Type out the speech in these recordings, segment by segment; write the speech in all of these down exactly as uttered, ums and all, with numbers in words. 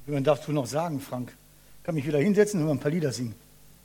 Man darf du noch sagen, Frank. Ich kann mich wieder hinsetzen und ein paar Lieder singen.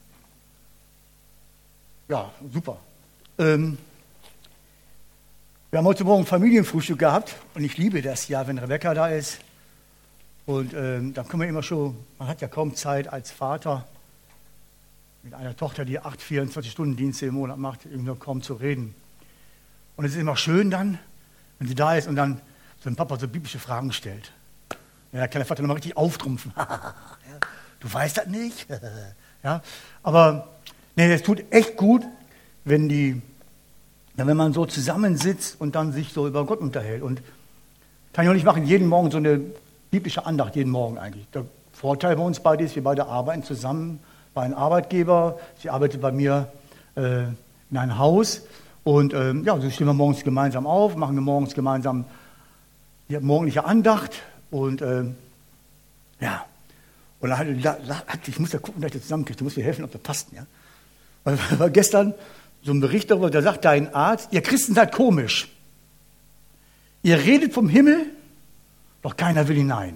Ja, super. Ähm, wir haben heute Morgen Familienfrühstück gehabt und ich liebe das ja, wenn Rebecca da ist. Und ähm, dann können wir immer schon, man hat ja kaum Zeit als Vater mit einer Tochter, die acht vierundzwanzig-Stunden-Dienste im Monat macht, irgendwie kaum zu reden. Und es ist immer schön dann, wenn sie da ist und dann so ein Papa so biblische Fragen stellt. Ja, da kann der Vater nochmal richtig auftrumpfen. Ja, du weißt das nicht? Ja, aber nee, es tut echt gut, wenn, die, wenn man so zusammensitzt und dann sich so über Gott unterhält. Und kann ich auch nicht machen, jeden Morgen so eine biblische Andacht, jeden Morgen eigentlich. Der Vorteil bei uns beiden ist, wir beide arbeiten zusammen bei einem Arbeitgeber. Sie arbeitet bei mir äh, in einem Haus. Und ähm, ja, so stehen wir morgens gemeinsam auf, machen wir morgens gemeinsam die morgendliche Andacht. Und ähm, ja, und dann hat, ich muss ja gucken, dass ich das zusammenkriege, du musst mir helfen, ob das passt. Ja? Weil war gestern so ein Bericht darüber, da sagt dein Arzt, ihr Christen seid komisch. Ihr redet vom Himmel, doch keiner will hinein.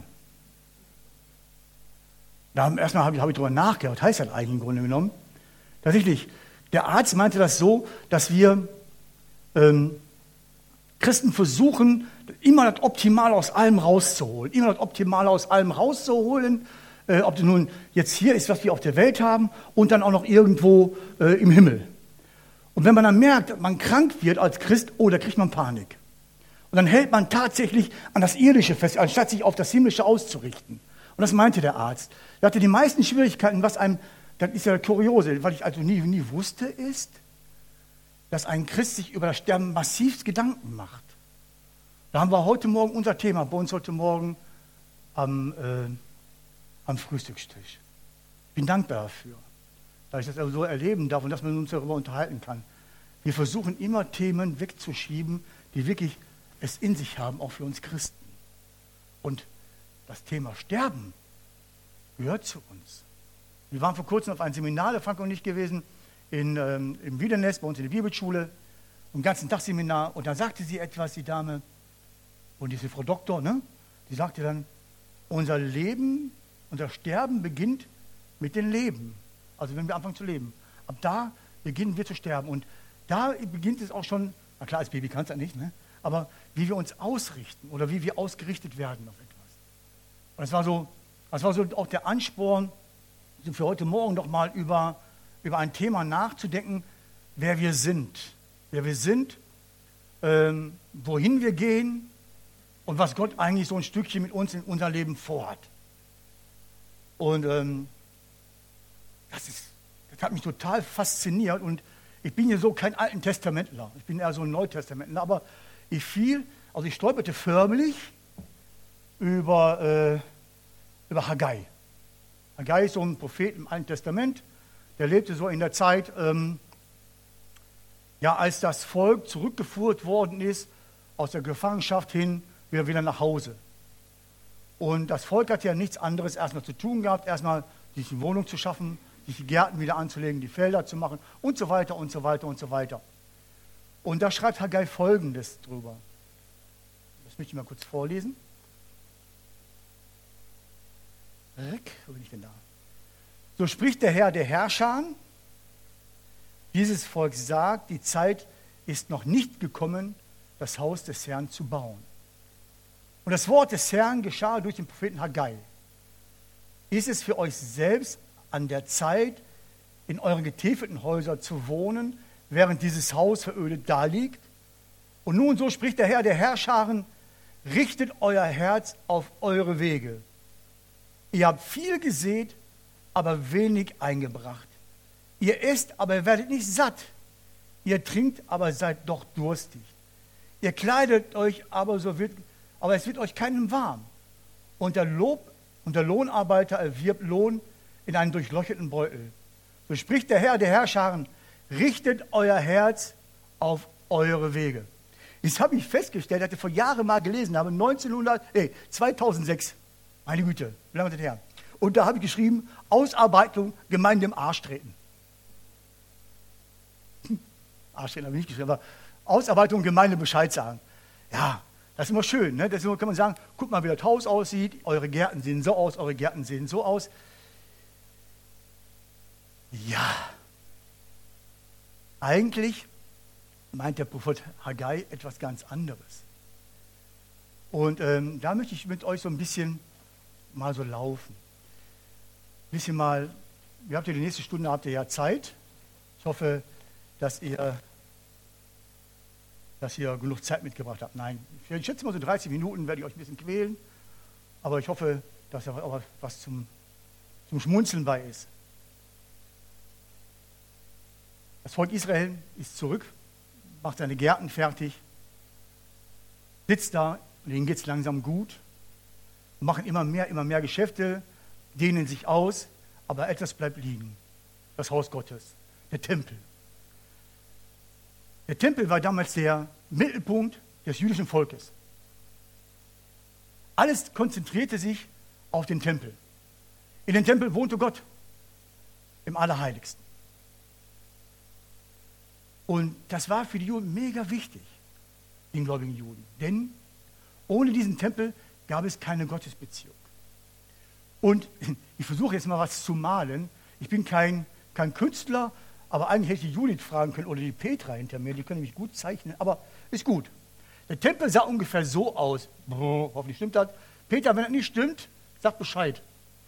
Da erstmal habe ich, hab ich darüber nachgedacht, was heißt das eigentlich im Grunde genommen? Tatsächlich, der Arzt meinte das so, dass wir ähm, Christen versuchen, immer das Optimale aus allem rauszuholen. Immer das Optimale aus allem rauszuholen. Äh, ob das nun jetzt hier ist, was wir auf der Welt haben und dann auch noch irgendwo äh, im Himmel. Und wenn man dann merkt, man krank wird als Christ, oh, da kriegt man Panik. Und dann hält man tatsächlich an das Irdische fest, anstatt sich auf das Himmlische auszurichten. Und das meinte der Arzt. Er hatte die meisten Schwierigkeiten, was einem, das ist ja kuriose, was ich also nie, nie wusste, ist, dass ein Christ sich über das Sterben massivst Gedanken macht. Da haben wir heute Morgen unser Thema, bei uns heute Morgen am, äh, am Frühstückstisch. Ich bin dankbar dafür, dass ich das also so erleben darf und dass man uns darüber unterhalten kann. Wir versuchen immer Themen wegzuschieben, die wirklich es in sich haben, auch für uns Christen. Und das Thema Sterben gehört zu uns. Wir waren vor kurzem auf einem Seminar, der Frank und ich gewesen, in, ähm, im Wiedernest, bei uns in der Bibelschule, ein ganzen Tag Seminar. Und da sagte sie etwas, die Dame, und diese Frau Doktor, ne, die sagte dann, unser Leben, unser Sterben beginnt mit dem Leben. Also wenn wir anfangen zu leben. Ab da beginnen wir zu sterben. Und da beginnt es auch schon, na klar, als Baby kannst du das nicht, ne, aber wie wir uns ausrichten oder wie wir ausgerichtet werden auf etwas. Und das war so, das war so auch der Ansporn, für heute Morgen noch mal über, über ein Thema nachzudenken, wer wir sind. Wer wir sind, ähm, wohin wir gehen und was Gott eigentlich so ein Stückchen mit uns in unser Leben vorhat. Und ähm, das, ist, das hat mich total fasziniert. Und ich bin hier so kein Alten Testamentler. Ich bin eher so ein Neutestamentler. Aber ich fiel, also ich stolperte förmlich über, äh, über Haggai. Haggai ist so ein Prophet im Alten Testament. Der lebte so in der Zeit, ähm, ja, als das Volk zurückgeführt worden ist, aus der Gefangenschaft hin, wieder, wieder nach Hause. Und das Volk hat ja nichts anderes erstmal zu tun gehabt, erstmal sich eine Wohnung zu schaffen, sich die Gärten wieder anzulegen, die Felder zu machen und so weiter und so weiter und so weiter. Und da schreibt Haggai Folgendes drüber. Das möchte ich mal kurz vorlesen. Rick, wo bin ich denn da? So spricht der Herr der Herrscher. Dieses Volk sagt, die Zeit ist noch nicht gekommen, das Haus des Herrn zu bauen. Und das Wort des Herrn geschah durch den Propheten Haggai. Ist es für euch selbst an der Zeit, in euren getäfelten Häusern zu wohnen, während dieses Haus verödet daliegt? Und nun, so spricht der Herr der Herrscharen, richtet euer Herz auf eure Wege. Ihr habt viel gesät, aber wenig eingebracht. Ihr esst, aber ihr werdet nicht satt. Ihr trinkt, aber seid doch durstig. Ihr kleidet euch, aber, so wird, aber es wird euch keinem warm. Und der, Lob, und der Lohnarbeiter erwirbt Lohn in einen durchlöcherten Beutel. So spricht der Herr der Herrscharen, richtet euer Herz auf eure Wege. Das habe ich festgestellt, hatte vor Jahren mal gelesen, habe neunzehnhundert, nee, zweitausendsechs, meine Güte, wie lange ist das her? Und da habe ich geschrieben, Ausarbeitung, Gemeinde im Arsch treten. Hm, Arsch treten habe ich nicht geschrieben, aber Ausarbeitung, Gemeinde Bescheid sagen. Ja, Das ist immer schön, ne? Deswegen kann man sagen, guck mal, wie das Haus aussieht, eure Gärten sehen so aus, eure Gärten sehen so aus. Ja, eigentlich meint der Prophet Haggai etwas ganz anderes. Und ähm, da möchte ich mit euch so ein bisschen mal so laufen. Ein bisschen mal, ihr habt ja die nächste Stunde, habt ihr ja Zeit. Ich hoffe, dass ihr, dass ihr genug Zeit mitgebracht habt. Nein, ich schätze mal so dreißig Minuten werde ich euch ein bisschen quälen. Aber ich hoffe, dass da auch was zum, zum Schmunzeln bei ist. Das Volk Israel ist zurück, macht seine Gärten fertig, sitzt da und denen geht es langsam gut, machen immer mehr, immer mehr Geschäfte, dehnen sich aus, aber etwas bleibt liegen. Das Haus Gottes, der Tempel. Der Tempel war damals der Mittelpunkt des jüdischen Volkes. Alles konzentrierte sich auf den Tempel. In dem Tempel wohnte Gott, im Allerheiligsten. Und das war für die Juden mega wichtig, den gläubigen Juden. Denn ohne diesen Tempel gab es keine Gottesbeziehung. Und ich versuche jetzt mal was zu malen. Ich bin kein, kein Künstler, aber eigentlich hätte ich die Judith fragen können oder die Petra hinter mir. Die können nämlich gut zeichnen, aber ist gut. Der Tempel sah ungefähr so aus. Brr, hoffentlich stimmt das. Peter, wenn das nicht stimmt, sag Bescheid.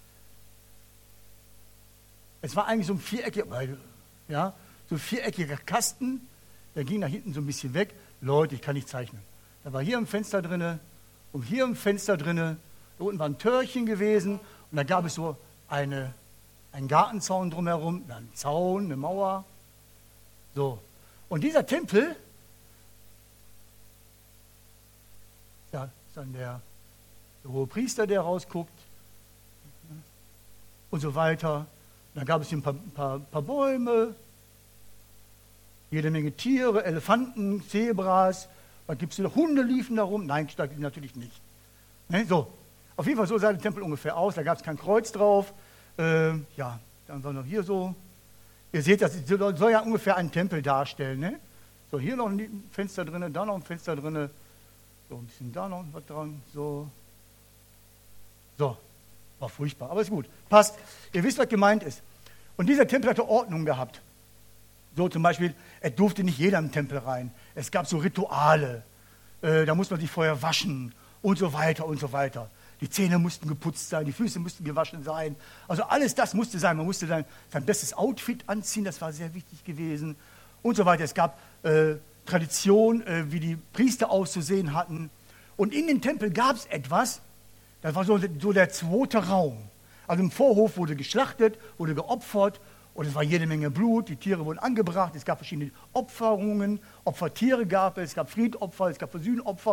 Es war eigentlich so ein viereckiger, ja, so ein viereckiger Kasten, der ging nach hinten so ein bisschen weg. Leute, ich kann nicht zeichnen. Da war hier ein Fenster drin und hier ein Fenster drin. Da unten war ein Türchen gewesen und da gab es so eine, einen Gartenzaun drumherum, einen Zaun, eine Mauer. So. Und dieser Tempel, da ist dann der, der hohe Priester, der rausguckt und so weiter. Dann gab es hier ein paar, paar, paar Bäume, jede Menge Tiere, Elefanten, Zebras. Was gibt es noch? Hunde liefen da rum. Nein, natürlich nicht. Ne? So, auf jeden Fall so sah der Tempel ungefähr aus. Da gab es kein Kreuz drauf. Ähm, ja, dann war noch hier so. Ihr seht, das soll ja ungefähr einen Tempel darstellen. Ne? So, hier noch ein Fenster drin, da noch ein Fenster drin. So, ein bisschen da noch was dran. So. So, war furchtbar, aber ist gut. Passt. Ihr wisst, was gemeint ist. Und dieser Tempel hatte Ordnung gehabt. So zum Beispiel, es durfte nicht jeder im Tempel rein. Es gab so Rituale. Äh, da musste man sich vorher waschen und so weiter und so weiter. Die Zähne mussten geputzt sein, die Füße mussten gewaschen sein. Also alles das musste sein. Man musste sein, sein bestes Outfit anziehen, das war sehr wichtig gewesen und so weiter. Es gab äh, Tradition, äh, wie die Priester auszusehen hatten. Und in den Tempel gab es etwas, das war so, so der zweite Raum. Also im Vorhof wurde geschlachtet, wurde geopfert und es war jede Menge Blut, die Tiere wurden angebracht, es gab verschiedene Opferungen, Opfertiere gab es, es gap Friedopfer, es gab Sühnopfer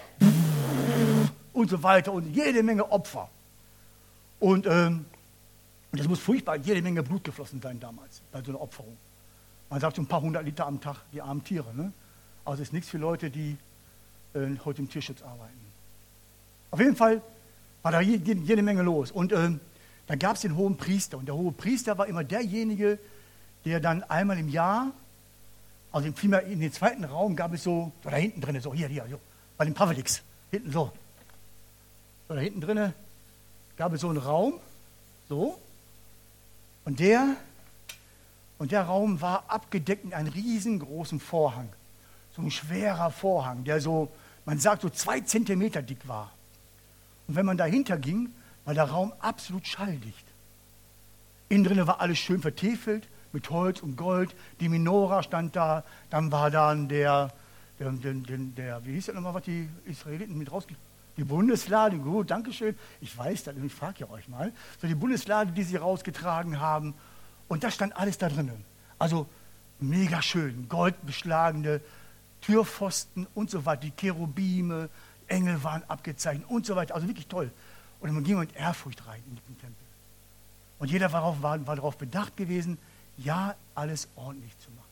und so weiter und jede Menge Opfer. Und, ähm, und das muss furchtbar, jede Menge Blut geflossen sein damals bei so einer Opferung. Man sagt so ein paar hundert Liter am Tag, die armen Tiere. Ne? Also ist nichts für Leute, die äh, heute im Tierschutz arbeiten. Auf jeden Fall war da jede, jede Menge los. Und ähm, dann gab es den hohen Priester. Und der hohe Priester war immer derjenige, der dann einmal im Jahr, also vielmehr in den zweiten Raum gab es so, so da hinten drin, so hier, hier, so, bei den Paveliks, hinten so. So da hinten drin gab es so einen Raum, so. Und der, und der Raum war abgedeckt mit einem riesengroßen Vorhang. So ein schwerer Vorhang, der so, man sagt, so zwei Zentimeter dick war. Und wenn man dahinter ging, war der Raum absolut schalldicht. Innen drin war alles schön vertefelt mit Holz und Gold. Die Menora stand da. Dann war dann der, der, der, der, der wie hieß das nochmal, was die Israeliten mit rausgegeben haben? Die Bundeslade, gut, Dankeschön. Ich weiß das, ich frage ja euch mal. So die Bundeslade, die sie rausgetragen haben. Und das stand alles da drinnen. Also mega schön, goldbeschlagene Türpfosten und so weiter. Die Cherubime, Engel waren abgezeichnet und so weiter. Also wirklich toll. Und man ging mit Ehrfurcht rein in den Tempel. Und jeder war darauf, war, war darauf bedacht gewesen, ja, alles ordentlich zu machen.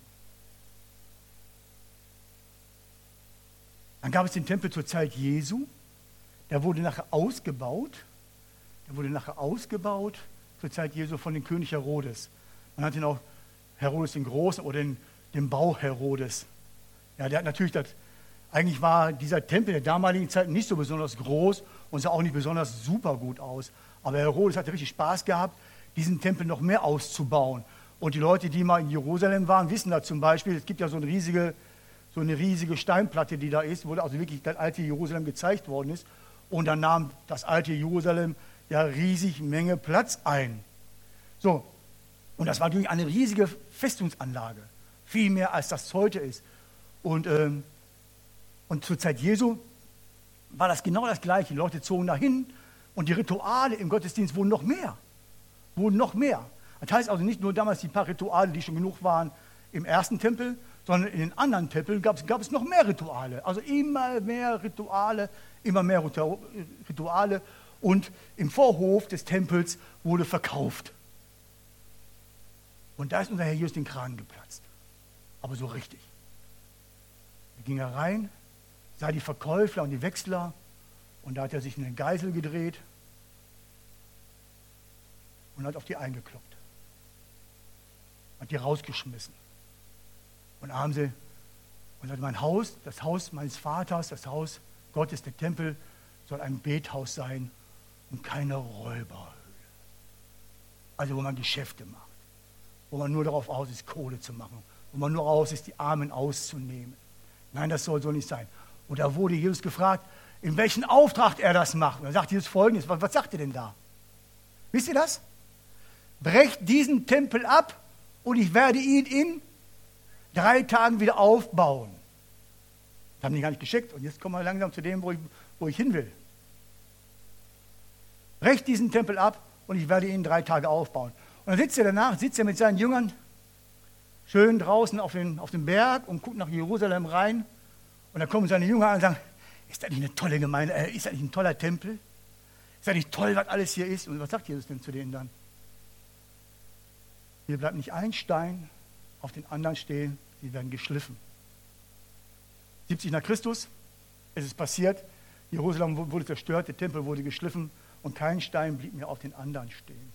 Dann gab es den Tempel zur Zeit Jesu. Der wurde nachher ausgebaut. Der wurde nachher ausgebaut zur Zeit Jesu von dem König Herodes. Man hat ihn auch Herodes den Großen oder den, den Bau Herodes. Ja, der hat natürlich das Eigentlich war dieser Tempel der damaligen Zeit nicht so besonders groß und sah auch nicht besonders super gut aus. Aber Herodes hatte richtig Spaß gehabt, diesen Tempel noch mehr auszubauen. Und die Leute, die mal in Jerusalem waren, wissen da zum Beispiel, es gibt ja so eine riesige, so eine riesige Steinplatte, die da ist, wo also wirklich das alte Jerusalem gezeigt worden ist. Und dann nahm das alte Jerusalem ja riesig Menge Platz ein. So, und das war natürlich eine riesige Festungsanlage, viel mehr als das heute ist. Und, ähm, und zur Zeit Jesu war das genau das Gleiche. Die Leute zogen dahin und die Rituale im Gottesdienst wurden noch mehr. Wurden noch mehr. Das heißt also nicht nur damals die paar Rituale, die schon genug waren im ersten Tempel, sondern in den anderen Tempeln gab es, gab es noch mehr Rituale. Also immer mehr Rituale, immer mehr Rituale. Und im Vorhof des Tempels wurde verkauft. Und da ist unser Herr Jesus den Kragen geplatzt. Aber so richtig. Er ging herein, sah die Verkäufer und die Wechsler und da hat er sich in den Geisel gedreht und hat auf die eingekloppt. Hat die rausgeschmissen. Und da haben sie, und sagt, mein Haus, das Haus meines Vaters, das Haus Gottes, der Tempel, soll ein Bethaus sein und keine Räuberhöhle. Also wo man Geschäfte macht, wo man nur darauf aus ist, Kohle zu machen, wo man nur aus ist, die Armen auszunehmen. Nein, das soll so nicht sein. Und da wurde Jesus gefragt, in welchen Auftrag er das macht. Und er sagt Jesus Folgendes, was, was sagt er denn da? Wisst ihr das? Brecht diesen Tempel ab und ich werde ihn in drei Tagen wieder aufbauen. Das haben die gar nicht geschickt. Und jetzt kommen wir langsam zu dem, wo ich, wo ich hin will. Brecht diesen Tempel ab und ich werde ihn in drei Tage aufbauen. Und dann sitzt er danach, sitzt er mit seinen Jüngern schön draußen auf, den, auf dem Berg und guckt nach Jerusalem rein. Und dann kommen seine Jünger an und sagen, ist das nicht eine tolle Gemeinde, äh, ist das nicht ein toller Tempel? Ist das nicht toll, was alles hier ist? Und was sagt Jesus denn zu denen dann? Hier bleibt nicht ein Stein auf den anderen stehen, sie werden geschliffen. siebzig nach Christus, es ist passiert, Jerusalem wurde zerstört, der Tempel wurde geschliffen und kein Stein blieb mehr auf den anderen stehen.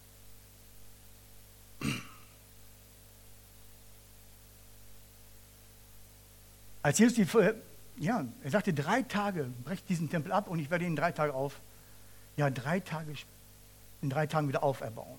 Als Jesus die, ja, er sagte, drei Tage, brecht diesen Tempel ab und ich werde ihn in drei Tage auf, ja, drei Tage, in drei Tagen wieder auferbauen.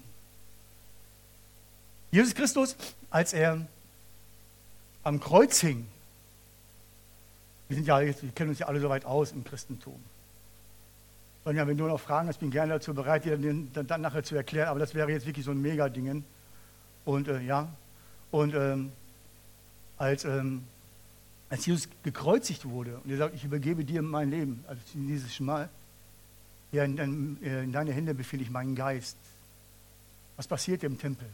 Jesus Christus, als er am Kreuz hing, wir sind ja jetzt, wir kennen uns ja alle so weit aus im Christentum. Und ja, wenn du noch Fragen hast, bin ich gerne dazu bereit, dir dann, dann, dann nachher zu erklären, aber das wäre jetzt wirklich so ein Mega-Ding. Und äh, ja, und ähm, als, ähm, als Jesus gekreuzigt wurde und er sagt, ich übergebe dir mein Leben, also dieses Mal, ja, in, in, in deine Hände befehle ich meinen Geist. Was passiert im Tempel?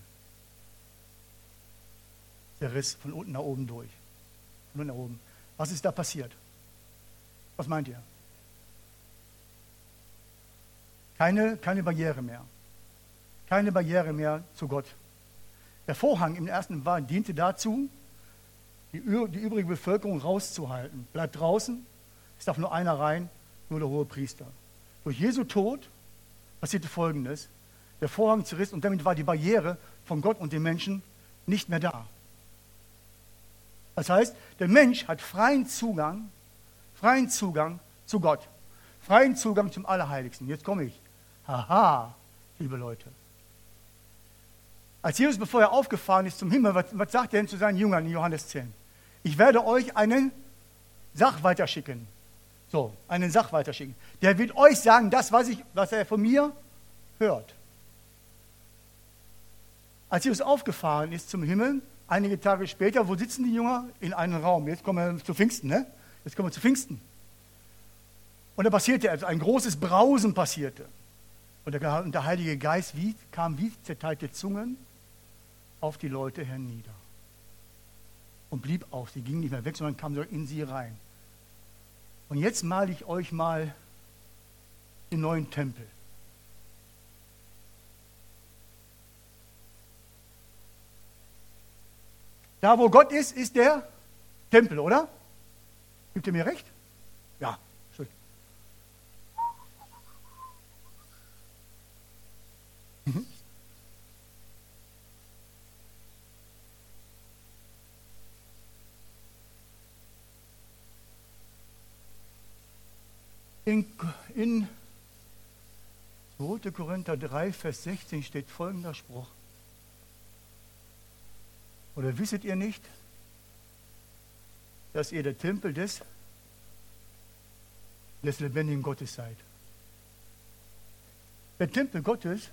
Der Riss von unten nach oben durch. Von unten nach oben. Was ist da passiert? Was meint ihr? Keine, keine Barriere mehr. Keine Barriere mehr zu Gott. Der Vorhang im ersten war, diente dazu, die, die übrige Bevölkerung rauszuhalten. Bleibt draußen, es darf nur einer rein, nur der hohe Priester. Durch Jesu Tod passierte Folgendes. Der Vorhang zerriss und damit war die Barriere von Gott und den Menschen nicht mehr da. Das heißt, der Mensch hat freien Zugang, freien Zugang zu Gott, freien Zugang zum Allerheiligsten. Jetzt komme ich. Haha, liebe Leute. Als Jesus, bevor er aufgefahren ist zum Himmel, was, was sagt er denn zu seinen Jüngern in Johannes zehn? Ich werde euch einen Sach weiterschicken. So, einen Sach weiterschicken. Der wird euch sagen, das, was, ich, was er von mir hört. Als Jesus aufgefahren ist zum Himmel, einige Tage später, wo sitzen die Jünger? In einem Raum. Jetzt kommen wir zu Pfingsten, ne? Jetzt kommen wir zu Pfingsten. Und da passierte, also ein großes Brausen passierte. Und der, und der Heilige Geist wie, kam wie zerteilte Zungen auf die Leute hernieder. Und blieb auf. Sie gingen nicht mehr weg, sondern kam so in sie rein. Und jetzt male ich euch mal den neuen Tempel. Da, wo Gott ist, ist der Tempel, oder? Gibt ihr mir recht? Ja. Mhm. In, in zweiter Korinther drei, Vers sechzehn steht folgender Spruch. Oder wisset ihr nicht, dass ihr der Tempel des, des lebendigen Gottes seid? Der Tempel Gottes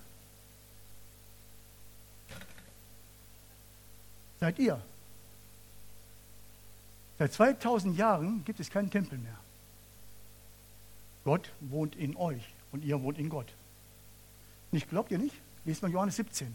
seid ihr. Seit zweitausend Jahren gibt es keinen Tempel mehr. Gott wohnt in euch und ihr wohnt in Gott. Nicht, glaubt ihr nicht? Lest mal Johannes siebzehn.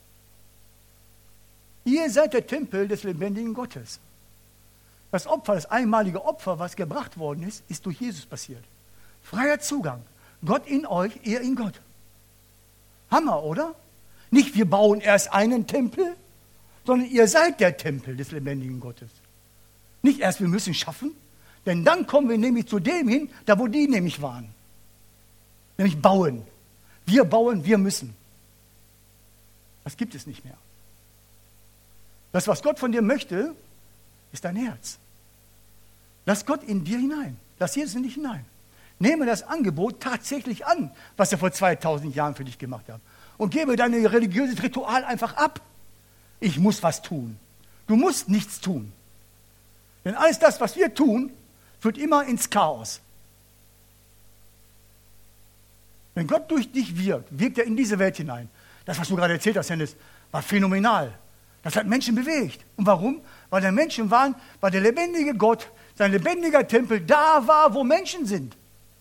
Ihr seid der Tempel des lebendigen Gottes. Das Opfer, das einmalige Opfer, was gebracht worden ist, ist durch Jesus passiert. Freier Zugang. Gott in euch, ihr in Gott. Hammer, oder? Nicht wir bauen erst einen Tempel, sondern ihr seid der Tempel des lebendigen Gottes. Nicht erst wir müssen schaffen, denn dann kommen wir nämlich zu dem hin, da wo die nämlich waren. Nämlich bauen. Wir bauen, wir müssen. Das gibt es nicht mehr. Das, was Gott von dir möchte, ist dein Herz. Lass Gott in dir hinein. Lass Jesus in dich hinein. Nehme das Angebot tatsächlich an, was er vor zweitausend Jahren für dich gemacht hat. Und gebe dein religiöses Ritual einfach ab. Ich muss was tun. Du musst nichts tun. Denn alles das, was wir tun, führt immer ins Chaos. Wenn Gott durch dich wirkt, wirkt er in diese Welt hinein. Das, was du gerade erzählt hast, Hennes, war phänomenal. Das hat Menschen bewegt. Und warum? Weil der Menschen waren, weil der lebendige Gott, sein lebendiger Tempel da war, wo Menschen sind.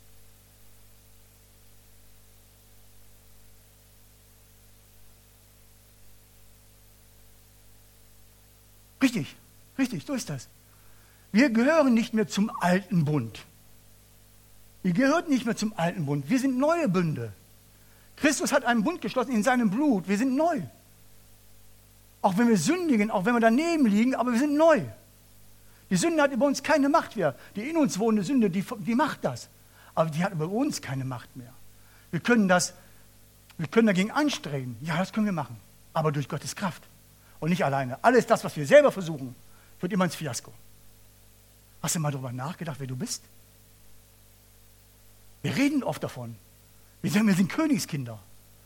Richtig, richtig, so ist das. Wir gehören nicht mehr zum alten Bund. Ihr gehört nicht mehr zum alten Bund. Wir sind neue Bünde. Christus hat einen Bund geschlossen in seinem Blut. Wir sind neu. Auch wenn wir sündigen, auch wenn wir daneben liegen, aber wir sind neu. Die Sünde hat über uns keine Macht mehr. Die in uns wohnende Sünde, die, die macht das. Aber die hat über uns keine Macht mehr. Wir können das, wir können dagegen anstreben. Ja, das können wir machen. Aber durch Gottes Kraft. Und nicht alleine. Alles das, was wir selber versuchen, wird immer ins Fiasko. Hast du mal darüber nachgedacht, wer du bist? Wir reden oft davon. Wir sagen, wir sind Königskinder.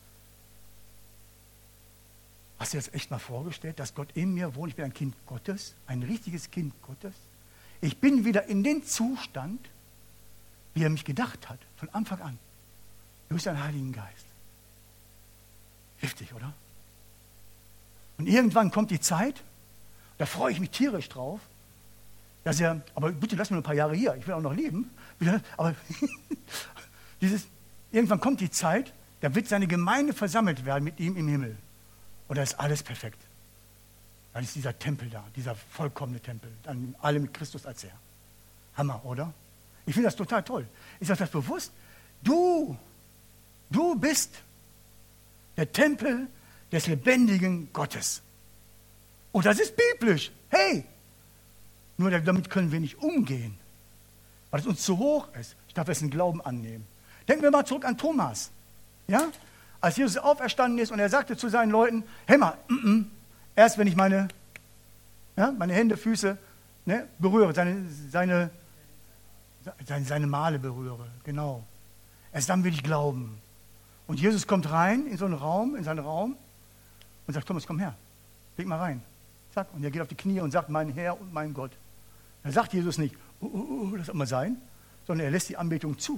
Hast du dir das echt mal vorgestellt, dass Gott in mir wohnt? Ich bin ein Kind Gottes, ein richtiges Kind Gottes. Ich bin wieder in den Zustand, wie er mich gedacht hat, von Anfang an. Durch seinen Heiligen Geist. Heftig, oder? Und irgendwann kommt die Zeit, da freue ich mich tierisch drauf, dass er, aber bitte lass mir ein paar Jahre hier, ich will auch noch leben, aber dieses, irgendwann kommt die Zeit, da wird seine Gemeinde versammelt werden mit ihm im Himmel. Und da ist alles perfekt. Dann ist dieser Tempel da, dieser vollkommene Tempel, dann alle mit Christus als Herr. Hammer, oder? Ich finde das total toll. Ist euch das bewusst? Du, du bist der Tempel des lebendigen Gottes. Und das ist biblisch. Hey! Nur damit können wir nicht umgehen, weil es uns zu hoch ist. Ich darf es in Glauben annehmen. Denken wir mal zurück an Thomas. Ja? Als Jesus auferstanden ist und er sagte zu seinen Leuten, hey mal, mm -mm, erst wenn ich meine, ja, meine Hände, Füße ne, berühre, seine, seine, seine, seine Male berühre, genau. Erst dann will ich glauben. Und Jesus kommt rein in so einen Raum, in seinen Raum und sagt, Thomas, komm her, leg mal rein. Zack, und er geht auf die Knie und sagt, mein Herr und mein Gott. Da sagt Jesus nicht, uh, uh, uh, das soll mal sein, sondern er lässt die Anbetung zu.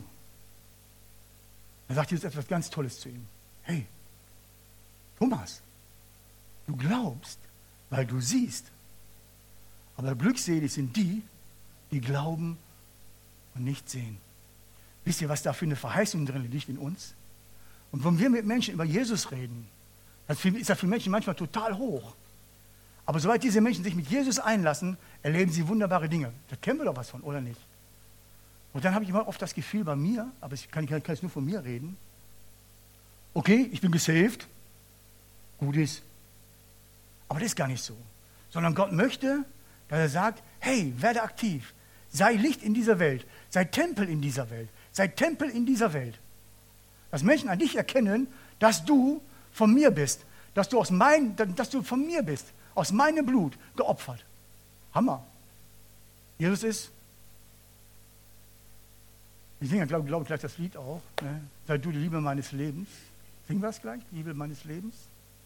Da sagt Jesus etwas ganz Tolles zu ihm. Hey, Thomas, du glaubst, weil du siehst. Aber glückselig sind die, die glauben und nicht sehen. Wisst ihr, was da für eine Verheißung drin liegt in uns? Und wenn wir mit Menschen über Jesus reden, das ist das für Menschen manchmal total hoch. Aber sobald diese Menschen sich mit Jesus einlassen, erleben sie wunderbare Dinge. Da kennen wir doch was von, oder nicht? Und dann habe ich immer oft das Gefühl bei mir, aber ich kann, ich kann jetzt nur von mir reden, okay, ich bin gesaved, gut ist. Aber das ist gar nicht so. Sondern Gott möchte, dass er sagt, hey, werde aktiv, sei Licht in dieser Welt, sei Tempel in dieser Welt, sei Tempel in dieser Welt. Dass Menschen an dich erkennen, dass du von mir bist, dass du, aus mein, dass du von mir bist, aus meinem Blut geopfert. Hammer. Jesus ist Wir singen ja, glaube glaub, gleich das Lied auch. Ne? Sei du die Liebe meines Lebens. Singen wir es gleich? Die Liebe meines Lebens?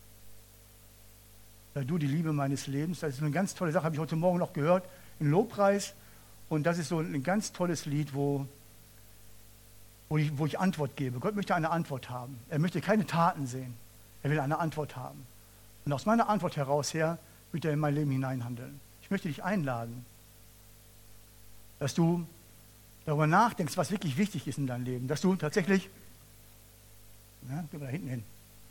Sei du die Liebe meines Lebens. Das ist eine ganz tolle Sache, habe ich heute Morgen noch gehört, im Lobpreis. Und das ist so ein ganz tolles Lied, wo, wo, ich, wo ich Antwort gebe. Gott möchte eine Antwort haben. Er möchte keine Taten sehen. Er will eine Antwort haben. Und aus meiner Antwort heraus her wird er in mein Leben hineinhandeln. Ich möchte dich einladen, dass du darüber nachdenkst, was wirklich wichtig ist in deinem Leben. Dass du tatsächlich, ja, geh mal da hinten hin.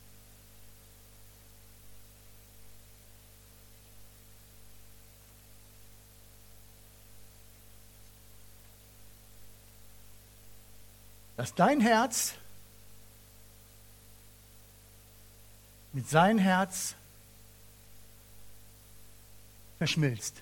Dass dein Herz mit seinem Herz verschmilzt.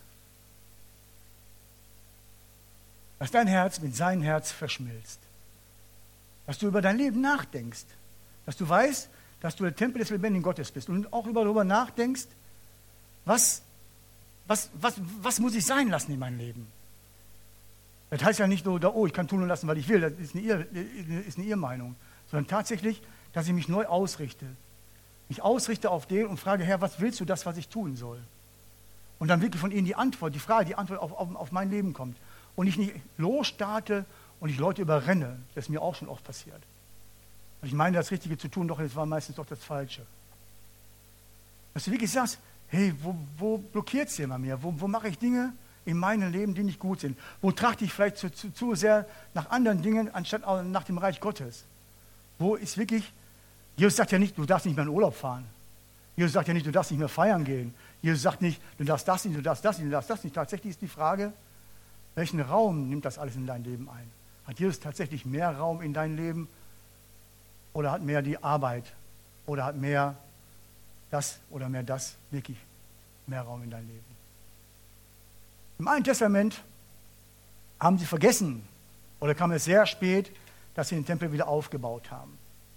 Dass dein Herz mit seinem Herz verschmilzt. Dass du über dein Leben nachdenkst. Dass du weißt, dass du der Tempel des lebendigen Gottes bist. Und auch darüber nachdenkst, was, was, was, was muss ich sein lassen in meinem Leben. Das heißt ja nicht nur, oh, ich kann tun und lassen, weil ich will, das ist eine, Ihr, ist eine Irrmeinung, sondern tatsächlich, dass ich mich neu ausrichte. Mich ausrichte auf den und frage, Herr, was willst du das, was ich tun soll? Und dann wirklich von ihnen die Antwort, die Frage, die Antwort auf, auf, auf mein Leben kommt. Und ich nicht losstarte und ich Leute überrenne. Das ist mir auch schon oft passiert. Und ich meine, das Richtige zu tun, doch es war meistens doch das Falsche. Dass du wirklich sagst, hey, wo, wo blockiert es hier bei mir? Wo, wo mache ich Dinge in meinem Leben, die nicht gut sind? Wo trachte ich vielleicht zu, zu, zu sehr nach anderen Dingen, anstatt auch nach dem Reich Gottes? Wo ist wirklich, Jesus sagt ja nicht, du darfst nicht mehr in Urlaub fahren. Jesus sagt ja nicht, du darfst nicht mehr feiern gehen. Jesus sagt nicht, du darfst das nicht, du darfst das nicht, du darfst das nicht. Tatsächlich ist die Frage, welchen Raum nimmt das alles in dein Leben ein? Hat Jesus tatsächlich mehr Raum in dein Leben oder hat mehr die Arbeit oder hat mehr das oder mehr das wirklich mehr Raum in dein Leben? Im Alten Testament haben sie vergessen oder kam es sehr spät, dass sie den Tempel wieder aufgebaut haben.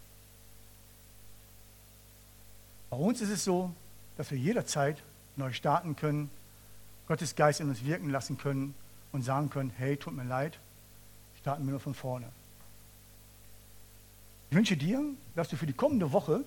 Bei uns ist es so, dass wir jederzeit neu starten können, Gottes Geist in uns wirken lassen können und sagen können, hey, tut mir leid, starten wir nur von vorne. Ich wünsche dir, dass du für die kommende Woche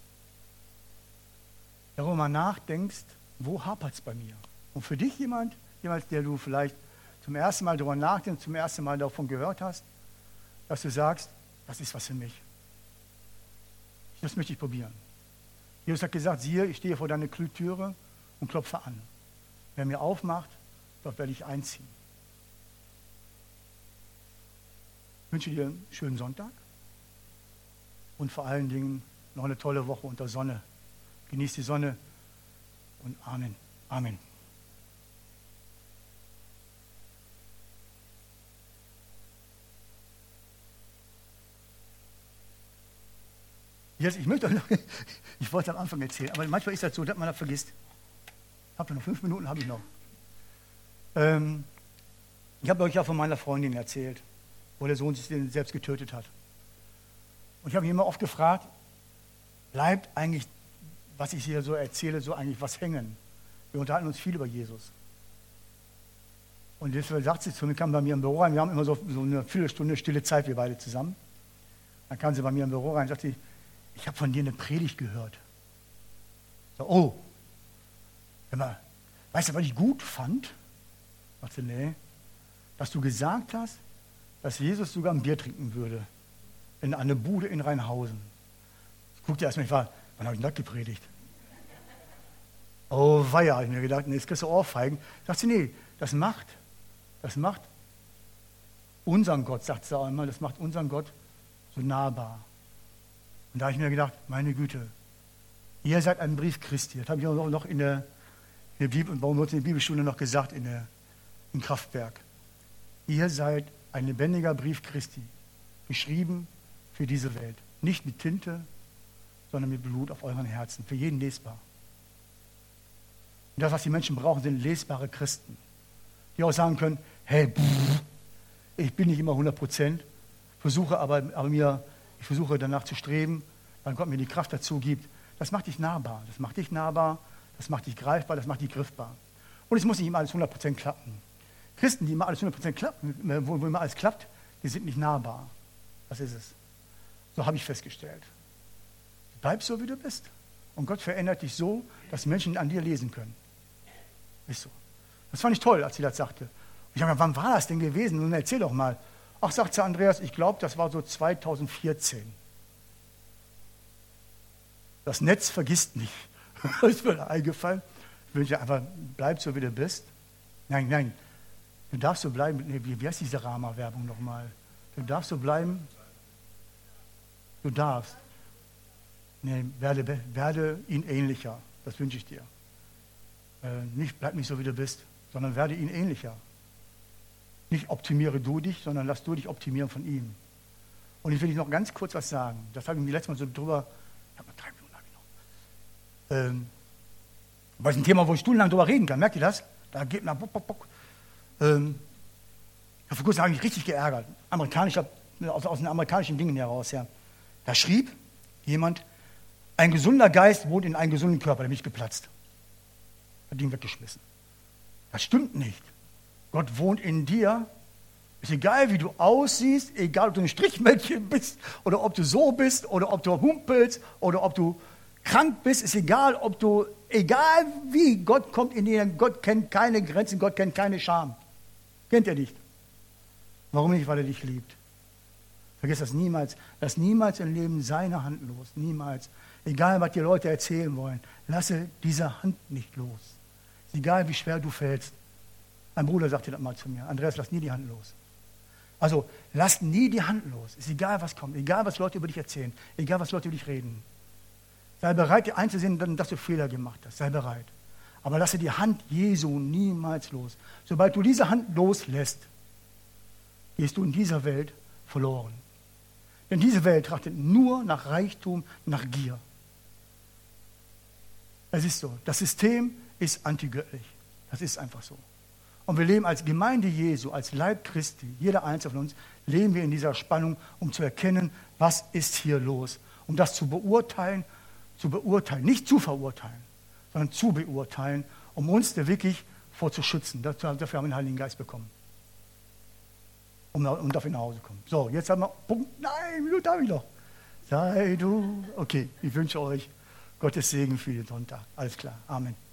darüber mal nachdenkst, wo hapert es bei mir? Und für dich jemand, jemand, der du vielleicht zum ersten Mal darüber nachdenkst, zum ersten Mal davon gehört hast, dass du sagst, das ist was für mich. Das möchte ich probieren. Jesus hat gesagt, siehe, ich stehe vor deiner Türe und klopfe an. Wer mir aufmacht, dort werde ich einziehen. Ich wünsche dir einen schönen Sonntag und vor allen Dingen noch eine tolle Woche unter Sonne. Genieß die Sonne und Amen. Amen. Jetzt, ich möchte noch, ich wollte am Anfang erzählen, aber manchmal ist das so, dass man das vergisst. Ich habe noch fünf Minuten, habe ich noch. Ähm, ich habe euch ja von meiner Freundin erzählt, wo der Sohn sich selbst getötet hat. Und ich habe mich immer oft gefragt, bleibt eigentlich, was ich hier so erzähle, so eigentlich was hängen? Wir unterhalten uns viel über Jesus. Und deswegen sagt sie zu mir, kam bei mir im Büro rein, wir haben immer so, so eine Viertelstunde stille Zeit, wir beide zusammen. Dann kam sie bei mir im Büro rein und sagte, ich habe von dir eine Predigt gehört. So, oh, hör mal, weißt du, was ich gut fand? Ich sagte, nee, dass du gesagt hast, dass Jesus sogar ein Bier trinken würde in eine Bude in Rheinhausen. Ich guckte erstmal, ich war, wann habe ich denn das gepredigt? Oh, weia, habe ich mir gedacht, nee, jetzt kriegst du Ohrfeigen. Sagt sie, nee, das macht, das macht unseren Gott, sagt sie auch immer, das macht unseren Gott so nahbar. Und da habe ich mir gedacht, meine Güte, ihr seid ein Brief Christi. Das habe ich auch noch in der, in der Bibel, warum wird in der Bibelstunde noch gesagt, in der, im Kraftwerk. Ihr seid ein lebendiger Brief Christi, geschrieben für diese Welt. Nicht mit Tinte, sondern mit Blut auf euren Herzen, für jeden lesbar. Und das, was die Menschen brauchen, sind lesbare Christen, die auch sagen können, hey, pff, ich bin nicht immer hundert Prozent, versuche aber, aber mir, ich versuche danach zu streben, weil Gott mir die Kraft dazu gibt. Das macht dich nahbar, das macht dich nahbar, das macht dich greifbar, das macht dich griffbar. Und es muss nicht immer alles hundert Prozent klappen. Christen, die immer alles hundert Prozent klappen, wo, wo immer alles klappt, die sind nicht nahbar. Das ist es. So habe ich festgestellt. Bleib so, wie du bist. Und Gott verändert dich so, dass Menschen an dir lesen können. Ist so. Das fand ich toll, als sie das sagte. Und ich habe gedacht, wann war das denn gewesen? Nun erzähl doch mal. Ach, sagt sie Andreas, ich glaube, das war so zweitausendvierzehn. Das Netz vergisst nicht. Das ist mir eingefallen. Ich wünsche einfach, bleib so, wie du bist. Nein, nein. Du darfst so bleiben. Nee, wie, wie heißt diese Rama-Werbung nochmal? Du darfst so bleiben. Du darfst. Nee, werde, werde ihn ähnlicher. Das wünsche ich dir. Äh, nicht, bleib nicht so, wie du bist, sondern werde ihn ähnlicher. Nicht optimiere du dich, sondern lass du dich optimieren von ihm. Und ich will dich noch ganz kurz was sagen. Das habe ich mir letztes Mal so drüber, ich habe noch drei Minuten habe ich noch. Ähm, weil es ein Thema, wo ich stundenlang drüber reden kann. Merkt ihr das? Da geht nach bock, bock, bock. Ähm, vor kurzem habe ich mich richtig geärgert. Amerikanischer, aus, aus den amerikanischen Dingen heraus. Ja. Da schrieb jemand, ein gesunder Geist wohnt in einem gesunden Körper, der mich geplatzt. Hat ihn weggeschmissen. Das stimmt nicht. Gott wohnt in dir. Ist egal, wie du aussiehst, egal, ob du ein Strichmännchen bist oder ob du so bist oder ob du humpelst oder ob du krank bist, ist egal, ob du, egal wie, Gott kommt in dir, Gott kennt keine Grenzen, Gott kennt keine Scham. Kennt er nicht. Warum nicht? Weil er dich liebt. Vergiss das niemals. Lass niemals im Leben seine Hand los. Niemals. Egal, was die Leute erzählen wollen. Lasse diese Hand nicht los. Ist egal, wie schwer du fällst. Mein Bruder sagte das mal zu mir. Andreas, lass nie die Hand los. Also, lass nie die Hand los. Ist egal, was kommt. Egal, was Leute über dich erzählen. Egal, was Leute über dich reden. Sei bereit, dir einzusehen, dass du Fehler gemacht hast. Sei bereit. Aber lasse die Hand Jesu niemals los. Sobald du diese Hand loslässt, gehst du in dieser Welt verloren. Denn diese Welt trachtet nur nach Reichtum, nach Gier. Es ist so. Das System ist antigöttlich. Das ist einfach so. Und wir leben als Gemeinde Jesu, als Leib Christi, jeder Einzelne von uns, leben wir in dieser Spannung, um zu erkennen, was ist hier los. Um das zu beurteilen, zu beurteilen, nicht zu verurteilen, sondern zu beurteilen, um uns da wirklich vor zu schützen. Dafür haben wir den Heiligen Geist bekommen. Um, um dafür nach Hause zu kommen. So, jetzt haben wir Punkt. Nein, Minute habe ich noch. Sei du. Okay, ich wünsche euch Gottes Segen für den Sonntag. Alles klar. Amen.